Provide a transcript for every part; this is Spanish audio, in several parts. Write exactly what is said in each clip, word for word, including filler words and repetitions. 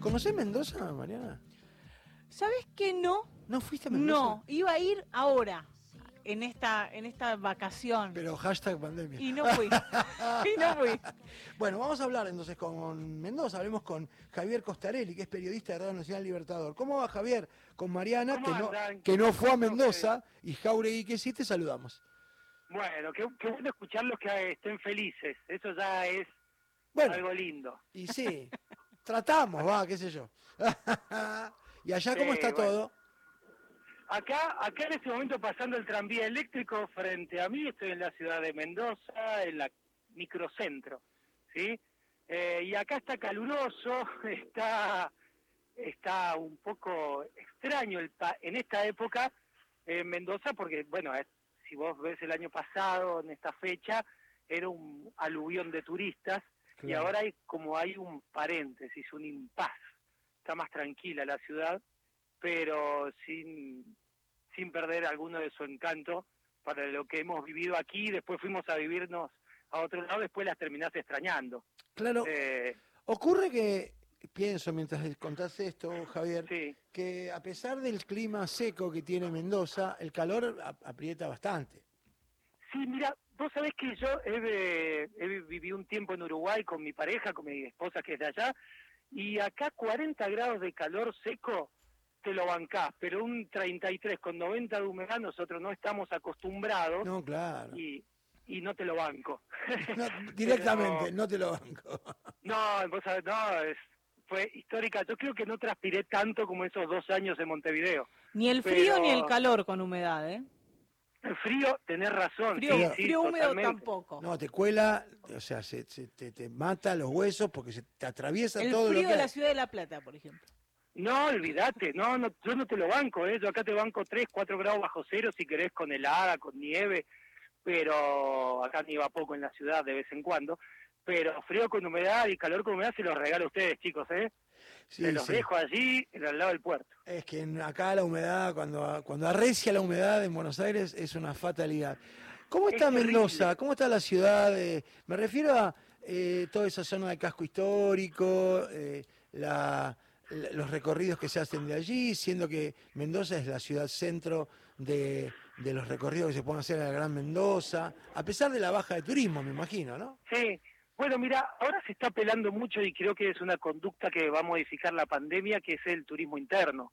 ¿Conocés Mendoza, Mariana? ¿Sabés que no? ¿No fuiste a Mendoza? No, iba a ir ahora, en esta, en esta vacación. Pero hashtag pandemia. Y no fui. y no fui. Bueno, vamos a hablar entonces con Mendoza. Hablemos con Javier Costarelli, que es periodista de Radio Nacional Libertador. ¿Cómo va, Javier? Con Mariana, que no, que no fue a Mendoza, y Jauregui, que sí, te saludamos. Bueno, qué, qué bueno escucharlos que estén felices. Eso ya es bueno, algo lindo. Y sí, tratamos, va, qué sé yo. ¿Y allá cómo sí, está bueno. todo? Acá, acá en este momento pasando el tranvía eléctrico frente a mí, estoy en la ciudad de Mendoza, en la microcentro, ¿sí? Eh, y acá está caluroso, está, está un poco extraño el pa en esta época en Mendoza, porque, bueno, es, si vos ves el año pasado, en esta fecha, era un aluvión de turistas, claro. Y ahora hay como hay un paréntesis, un impas. Está más tranquila la ciudad, pero sin, sin perder alguno de su encanto para lo que hemos vivido aquí. Después fuimos a vivirnos a otro lado, después las terminás extrañando. Claro, eh, ocurre que, pienso mientras contás esto, Javier, sí. que a pesar del clima seco que tiene Mendoza, el calor aprieta bastante. Sí, mira, vos sabés que yo he, he vivido un tiempo en Uruguay con mi pareja, con mi esposa que es de allá, y acá cuarenta grados de calor seco te lo bancás, pero un treinta y tres con noventa de humedad nosotros no estamos acostumbrados. No, claro. Y, y no te lo banco. No, directamente, pero, no te lo banco. No, vos sabés, no, es, fue histórica. Yo creo que no transpiré tanto como esos dos años en Montevideo. Ni el frío pero... ni el calor con humedad, ¿eh? El frío, tenés razón. Frío, sí, frío sí, húmedo totalmente. tampoco. No, te cuela, o sea, se, se, te, te mata los huesos porque se te atraviesa el todo lo que El frío de hay. la ciudad de La Plata, por ejemplo. No, olvídate, no, no, yo no te lo banco, ¿eh? Yo acá te banco tres, cuatro grados bajo cero si querés con helada, con nieve, pero acá nieva poco en la ciudad de vez en cuando. Pero frío con humedad y calor con humedad se los regalo a ustedes, chicos, ¿eh? Sí, se los sí. dejo allí, en al lado del puerto. Es que acá la humedad, cuando, cuando arrecia la humedad en Buenos Aires, es una fatalidad. ¿Cómo está es Mendoza? terrible. ¿Cómo está la ciudad? Eh, me refiero a eh, toda esa zona de casco histórico, eh, la, la, los recorridos que se hacen de allí, siendo que Mendoza es la ciudad centro de, de los recorridos que se pueden hacer en la Gran Mendoza, a pesar de la baja de turismo, me imagino, ¿no? Sí. Bueno, mira, ahora se está apelando mucho y creo que es una conducta que va a modificar la pandemia, que es el turismo interno.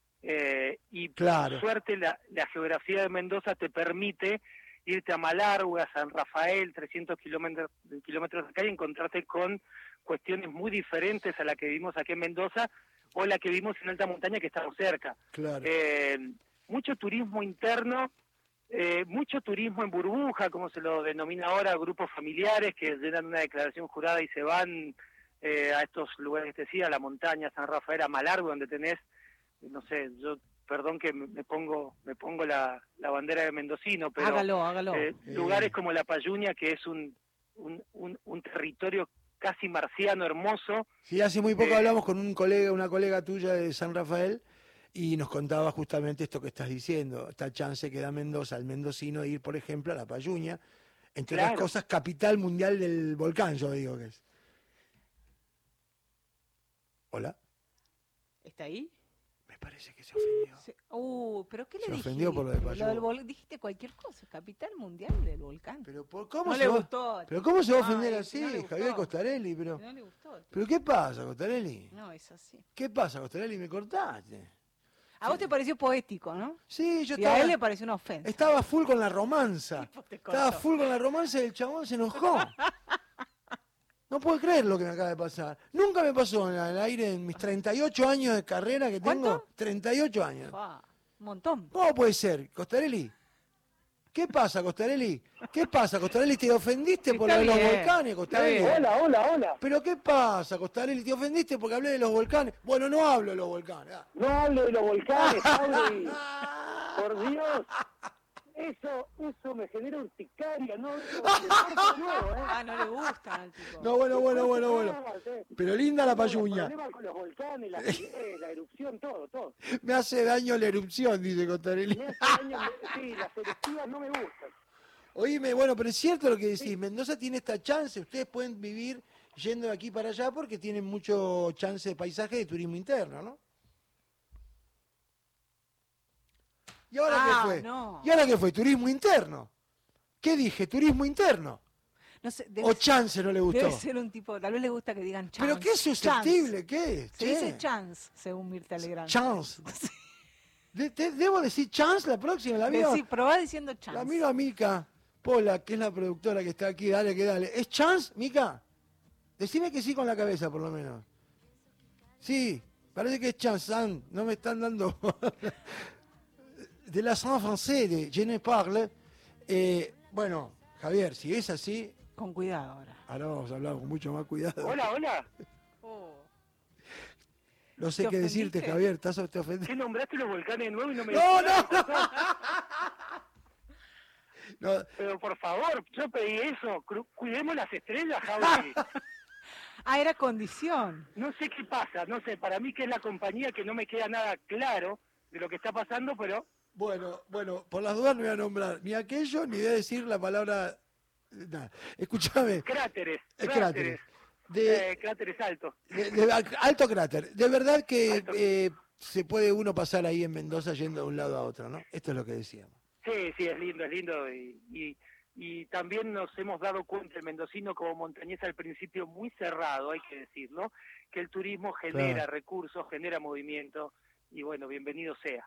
Eh, y claro. por suerte la, la geografía de Mendoza te permite irte a Malargüe, a San Rafael, trescientos kilómetros, kilómetros de acá y encontrarte con cuestiones muy diferentes a la que vimos aquí en Mendoza o la que vimos en alta montaña que estamos cerca. Claro. Eh, mucho turismo interno. Eh, mucho turismo en burbuja, como se lo denomina ahora, grupos familiares que llenan una declaración jurada y se van eh, a estos lugares que te decía, a la montaña, San Rafael, a Malargüe, donde tenés, no sé, yo, perdón que me pongo me pongo la, la bandera de mendocino, pero hágalo, hágalo. Eh, eh. lugares como La Payuña, que es un, un, un, un territorio casi marciano, hermoso. Sí, hace muy poco eh, hablamos con un colega, una colega tuya de San Rafael, y nos contaba justamente esto que estás diciendo, esta chance que da Mendoza al mendocino de ir, por ejemplo, a La Payuña, entre claro. otras cosas, capital mundial del volcán, yo digo que es. ¿Hola? ¿Está ahí? Me parece que se ofendió. Se... Uh, ¿pero qué le se dijiste? ofendió por lo de Payuña. Lo del vol... Dijiste cualquier cosa, capital mundial del volcán. Pero por, ¿cómo no se le va... gustó. Pero ¿cómo se va a ofender Ay, así, no le gustó. Javier Costarelli? Pero... No le gustó. ¿Pero qué pasa, Costarelli? No, es así. ¿Qué pasa, Costarelli? Me cortaste. A vos te pareció poético, ¿no? Sí, yo y estaba... a él le pareció una ofensa. Estaba full con la romanza. Te Estaba full con la romanza y el chabón se enojó. No puedo creer lo que me acaba de pasar. Nunca me pasó en el aire en mis treinta y ocho años de carrera que tengo. ¿Cuánto? treinta y ocho años. Fua, un montón. ¿Cómo puede ser, Costarelli? ¿Qué pasa, Costarelli? ¿Qué pasa, Costarelli? ¿Te ofendiste por Está lo de los bien, volcanes, Costarelli? está bien. Hola, hola, hola. ¿Pero qué pasa, Costarelli? ¿Te ofendiste porque hablé de los volcanes? Bueno, no hablo de los volcanes. Ah. No hablo de los volcanes, Jauri. Por Dios. Eso, eso me genera urticaria, ¿no? Eso, de nuevo, ¿eh? Ah, no le gusta al chico. No, bueno, bueno, bueno, bueno. Pero linda la Payuña. El problema con los volcanes, la, eh, la erupción, todo, todo. Me hace daño la erupción, dice Costarelli. Me hace daño, sí, las eruptivas no me gustan. Oíme, bueno, pero es cierto lo que decís. Mendoza tiene esta chance. Ustedes pueden vivir yendo de aquí para allá porque tienen mucho chance de paisaje de turismo interno, ¿no? ¿Y ahora Ah, qué fue? no. ¿Y ahora qué fue? Turismo interno. ¿Qué dije? Turismo interno. No sé, debe ¿O ser- chance no le gustó? Debe ser un tipo, tal vez le gusta que digan chance. ¿Pero qué es susceptible? ¿Qué es? Chance. Se Che. dice chance, según Mirta Legrand. Chance. Sí. De- de- ¿Debo decir chance la próxima? La miro, Decí, probá diciendo la chance. miro a Mica Pola, que es la productora que está aquí. Dale, que dale. ¿Es chance, Mica? Decime que sí con la cabeza, por lo menos. Sí, parece que es chance. San, no me están dando... de la Saint Français, de Je ne parle. Eh, bueno, Javier, si es así, Con cuidado ahora. ahora vamos a hablar con mucho más cuidado. Hola, hola. Oh. No sé ¿Te qué decirte, ofendiste? Javier. ¿Estás te ofendido? ¿Qué nombraste los volcanes de nuevo y no me No, dijiste no, nada? no. Pero por favor, yo pedí eso. Cru- Cuidemos las estrellas, Javi. Ah, era condición. No sé qué pasa, no sé, para mí que es la compañía que no me queda nada claro de lo que está pasando, pero Bueno, bueno, por las dudas no voy a nombrar ni aquello, ni voy a decir la palabra... Nada. Escúchame. cráteres, Es cráteres, cráteres. De, eh, cráteres altos. de- de alto cráter. De verdad que Alto. eh, se puede uno pasar ahí en Mendoza yendo de un lado a otro, ¿no? Esto es lo que decíamos. Sí, sí, es lindo, es lindo. Y, y, y también nos hemos dado cuenta, el mendocino como montañés al principio muy cerrado, hay que decirlo, que el turismo genera Claro. recursos, genera movimiento, y bueno, bienvenido sea.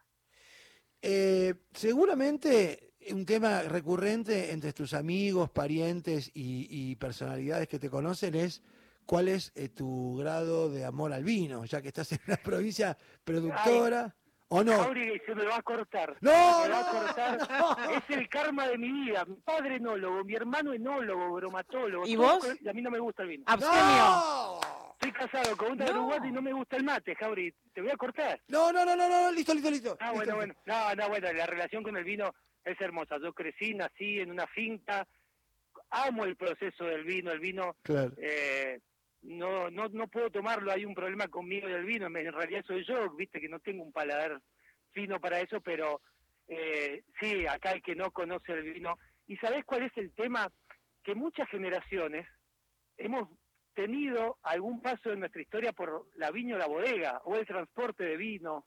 Eh, seguramente un tema recurrente entre tus amigos, parientes y, y personalidades que te conocen es cuál es eh, tu grado de amor al vino, ya que estás en una provincia productora, ¿o no? Jauregui se me va a cortar. No, se me va a no, cortar. no. Es el karma de mi vida. Mi padre enólogo, mi hermano enólogo, bromatólogo. ¿Y todo vos? con- Y a mí no me gusta el vino. Abstemio. ¡No! Estoy casado con un No. taruguato y no me gusta el mate, Jauregui. Te voy a cortar. No, no, no, no, no, listo, listo, listo. Ah, Listo, bueno, listo. bueno. No, no, bueno, la relación con el vino es hermosa. Yo crecí, nací en una finca. Amo el proceso del vino. El vino, Claro. eh, no, no, no puedo tomarlo. Hay un problema conmigo del vino. En realidad soy yo, viste que no tengo un paladar fino para eso, pero eh, sí, acá el que no conoce el vino. ¿Y sabés cuál es el tema? Que muchas generaciones hemos tenido algún paso en nuestra historia por la viña o la bodega, o el transporte de vino,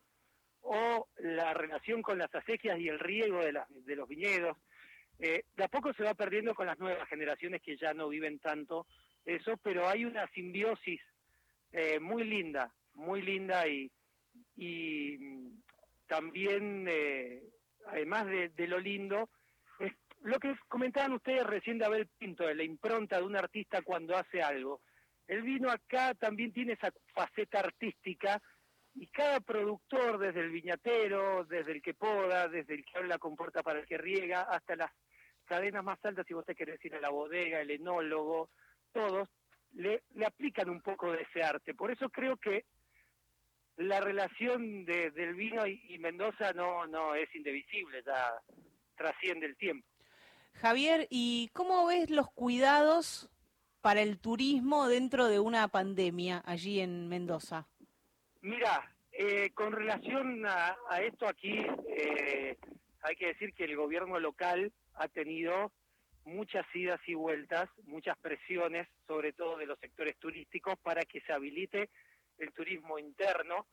o la relación con las acequias y el riego de, las, de los viñedos. Eh, de a poco se va perdiendo con las nuevas generaciones que ya no viven tanto eso, pero hay una simbiosis eh, muy linda, muy linda y, y mm, también, eh, además de, de lo lindo, es lo que comentaban ustedes recién de Abel Pinto, de la impronta de un artista cuando hace algo. El vino acá también tiene esa faceta artística y cada productor, desde el viñatero, desde el que poda, desde el que abre la compuerta para el que riega, hasta las cadenas más altas, si vos te querés ir a la bodega, el enólogo, todos le, le aplican un poco de ese arte. Por eso creo que la relación de, del vino y, y Mendoza no, no es indivisible, ya trasciende el tiempo. Javier, ¿y cómo ves los cuidados para el turismo dentro de una pandemia allí en Mendoza? Mira, eh, con relación a, a esto aquí, eh, hay que decir que el gobierno local ha tenido muchas idas y vueltas, muchas presiones, sobre todo de los sectores turísticos, para que se habilite el turismo interno.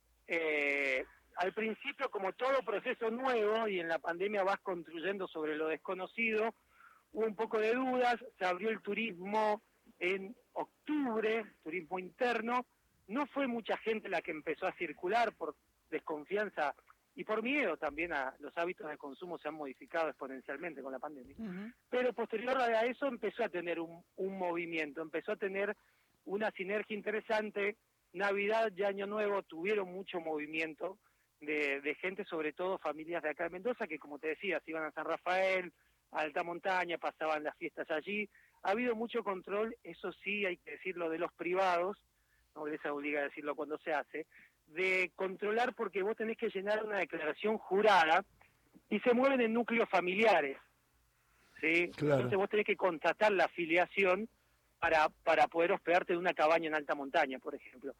Eh, al principio, como todo proceso nuevo, y en la pandemia vas construyendo sobre lo desconocido, hubo un poco de dudas, se abrió el turismo en octubre, turismo interno, no fue mucha gente la que empezó a circular por desconfianza y por miedo también, a los hábitos de consumo se han modificado exponencialmente con la pandemia. Uh-huh. Pero posterior a eso empezó a tener un, un movimiento, empezó a tener una sinergia interesante. Navidad y Año Nuevo tuvieron mucho movimiento de, de gente, sobre todo familias de acá de Mendoza, que como te decía, se iban a San Rafael, a alta montaña, pasaban las fiestas allí. Ha habido mucho control, eso sí, hay que decirlo, de los privados, no les obliga a decirlo cuando se hace, de controlar porque vos tenés que llenar una declaración jurada y se mueven en núcleos familiares, ¿sí? Claro. Entonces vos tenés que contratar la afiliación para, para poder hospedarte en una cabaña en alta montaña, por ejemplo.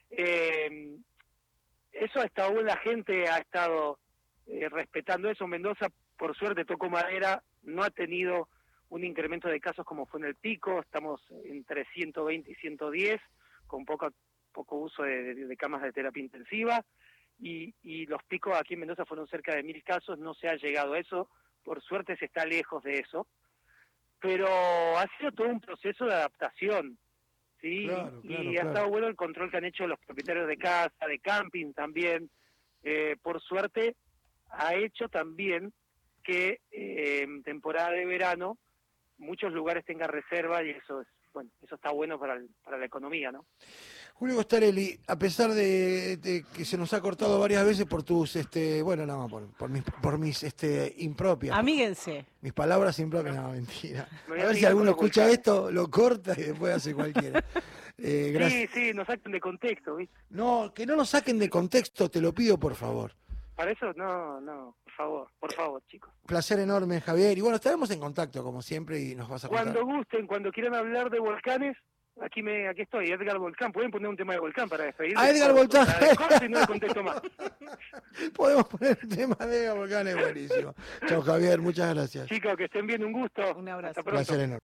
Eh, eso hasta aún la gente ha estado eh, respetando eso. Mendoza, por suerte, tocó madera, no ha tenido un incremento de casos como fue en el pico, estamos entre ciento veinte y ciento diez, con poca, poco uso de, de, de camas de terapia intensiva, y, y los picos aquí en Mendoza fueron cerca de mil casos, no se ha llegado a eso, por suerte se está lejos de eso, pero ha sido todo un proceso de adaptación, ¿sí? Claro, claro, y claro. ha estado bueno el control que han hecho los propietarios de casa, de camping también, eh, por suerte ha hecho también que eh, en temporada de verano muchos lugares tengan reserva y eso es, bueno, eso está bueno para, el, para la economía, ¿no? Julio Costarelli, a pesar de, de que se nos ha cortado varias veces por tus, este, bueno, no, por, por mis, por mis este, impropias. Amíguense. Mis palabras impropias, no, mentira. Me voy A a ver si amigar alguno con los escucha volcanes. esto, lo corta y después hace cualquiera. Eh, gracias. Sí, sí, nos sacan de contexto, ¿viste? No, que no nos saquen de contexto, te lo pido por favor. Para eso, no, no, por favor, por favor, chicos. Placer enorme, Javier. Y bueno, estaremos en contacto como siempre y nos vas a contar. Cuando gusten, cuando quieran hablar de volcanes, aquí me aquí estoy, Edgar Volcán. Pueden poner un tema de volcán para despedirse. A Edgar Volcán. Y no le contesto más. Podemos poner el tema de Edgar Volcán, es buenísimo. Chao, Javier, muchas gracias. Chicos, que estén bien, un gusto. Un abrazo. Hasta pronto. Placer enorme.